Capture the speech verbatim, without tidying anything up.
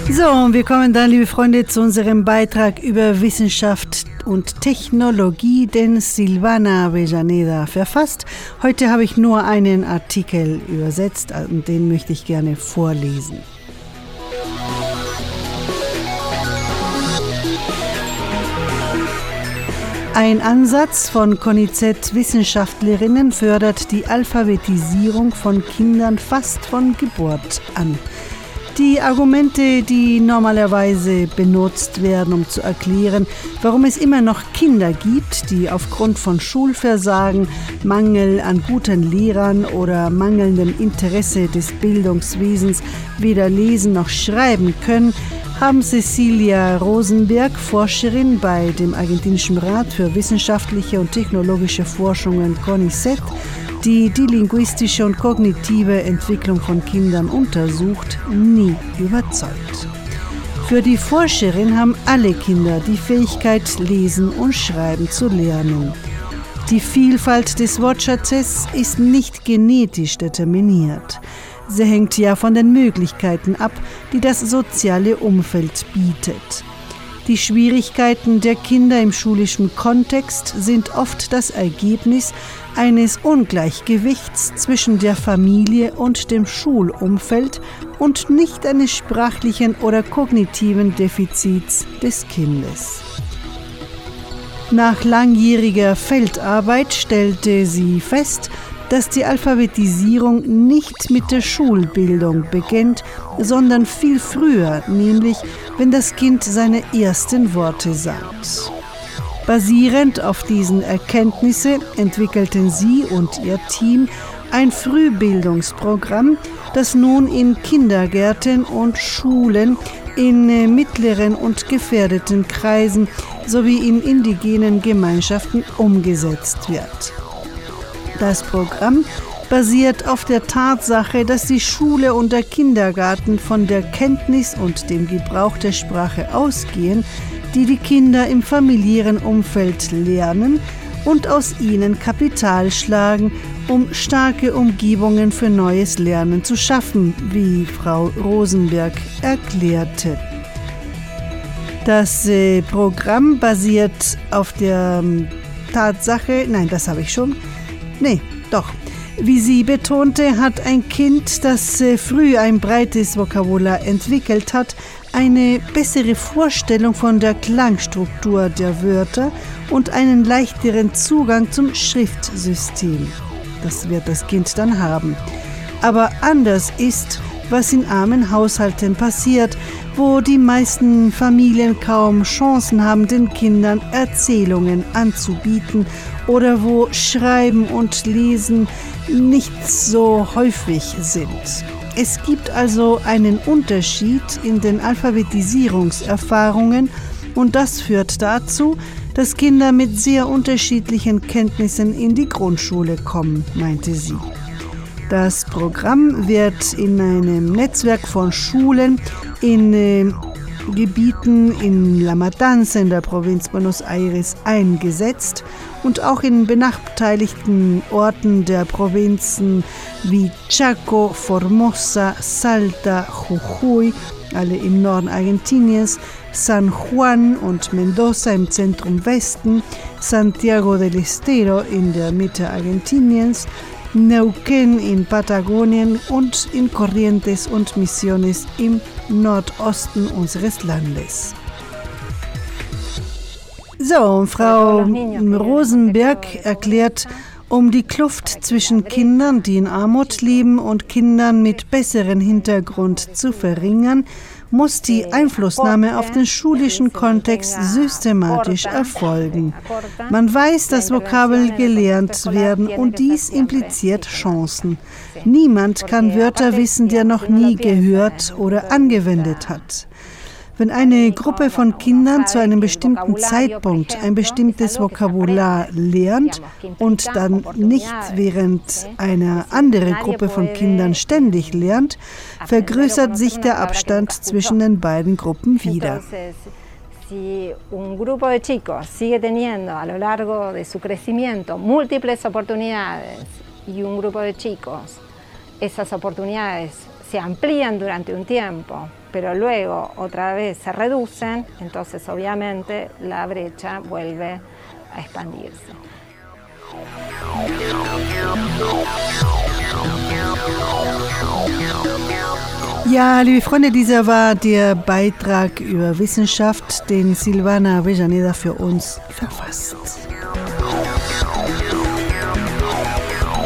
So, und wir kommen dann, liebe Freunde, zu unserem Beitrag über Wissenschaft und Technologie, den Silvana Avellaneda verfasst. Heute habe ich nur einen Artikel übersetzt und den möchte ich gerne vorlesen. Ein Ansatz von CONICET-Wissenschaftlerinnen fördert die Alphabetisierung von Kindern fast von Geburt an. Die Argumente, die normalerweise benutzt werden, um zu erklären, warum es immer noch Kinder gibt, die aufgrund von Schulversagen, Mangel an guten Lehrern oder mangelndem Interesse des Bildungswesens weder lesen noch schreiben können, haben Cecilia Rosenberg, Forscherin bei dem Argentinischen Rat für wissenschaftliche und technologische Forschungen CONICET, die die linguistische und kognitive Entwicklung von Kindern untersucht, nie überzeugt. Für die Forscherin haben alle Kinder die Fähigkeit, lesen und schreiben zu lernen. Die Vielfalt des Wortschatzes ist nicht genetisch determiniert. Sie hängt ja von den Möglichkeiten ab, die das soziale Umfeld bietet. Die Schwierigkeiten der Kinder im schulischen Kontext sind oft das Ergebnis eines Ungleichgewichts zwischen der Familie und dem Schulumfeld und nicht eines sprachlichen oder kognitiven Defizits des Kindes. Nach langjähriger Feldarbeit stellte sie fest, dass die Alphabetisierung nicht mit der Schulbildung beginnt, sondern viel früher, nämlich wenn das Kind seine ersten Worte sagt. Basierend auf diesen Erkenntnissen entwickelten sie und ihr Team ein Frühbildungsprogramm, das nun in Kindergärten und Schulen, in mittleren und gefährdeten Kreisen sowie in indigenen Gemeinschaften umgesetzt wird. Das Programm basiert auf der Tatsache, dass die Schule und der Kindergarten von der Kenntnis und dem Gebrauch der Sprache ausgehen, die die Kinder im familiären Umfeld lernen und aus ihnen Kapital schlagen, um starke Umgebungen für neues Lernen zu schaffen, wie Frau Rosenberg erklärte. Das äh, Programm basiert auf der äh, Tatsache, nein, das habe ich schon, nee, doch. Wie sie betonte, hat ein Kind, das äh, früh ein breites Vokabular entwickelt hat, eine bessere Vorstellung von der Klangstruktur der Wörter und einen leichteren Zugang zum Schriftsystem. Das wird das Kind dann haben. Aber anders ist, was in armen Haushalten passiert, wo die meisten Familien kaum Chancen haben, den Kindern Erzählungen anzubieten oder wo Schreiben und Lesen nicht so häufig sind. Es gibt also einen Unterschied in den Alphabetisierungserfahrungen und das führt dazu, dass Kinder mit sehr unterschiedlichen Kenntnissen in die Grundschule kommen, meinte sie. Das Programm wird in einem Netzwerk von Schulen in äh, Gebieten in La Matanza in der Provinz Buenos Aires eingesetzt und auch in benachteiligten Orten der Provinzen wie Chaco, Formosa, Salta, Jujuy, alle im Norden Argentiniens, San Juan und Mendoza im Zentrum Westen, Santiago del Estero in der Mitte Argentiniens, Neuquén in Patagonien und in Corrientes und Misiones im Nordosten unseres Landes. So, Frau Rosenberg erklärt, um die Kluft zwischen Kindern, die in Armut leben, und Kindern mit besserem Hintergrund zu verringern, muss die Einflussnahme auf den schulischen Kontext systematisch erfolgen. Man weiß, dass Vokabeln gelernt werden und dies impliziert Chancen. Niemand kann Wörter wissen, die er noch nie gehört oder angewendet hat. Wenn eine Gruppe von Kindern zu einem bestimmten Zeitpunkt ein bestimmtes Vokabular lernt und dann nicht während eine andere Gruppe von Kindern ständig lernt, vergrößert sich der Abstand zwischen den beiden Gruppen wieder. Si un grupo de chicos sigue teniendo a lo largo de su crecimiento múltiples oportunidades y un grupo de chicos, esas oportunidades se amplían durante un tiempo pero luego otra vez se reducen, entonces obviamente la brecha vuelve a expandirse. Ja, liebe Freunde, dieser war der Beitrag über Wissenschaft, den Silvana Avellaneda für uns verfasst.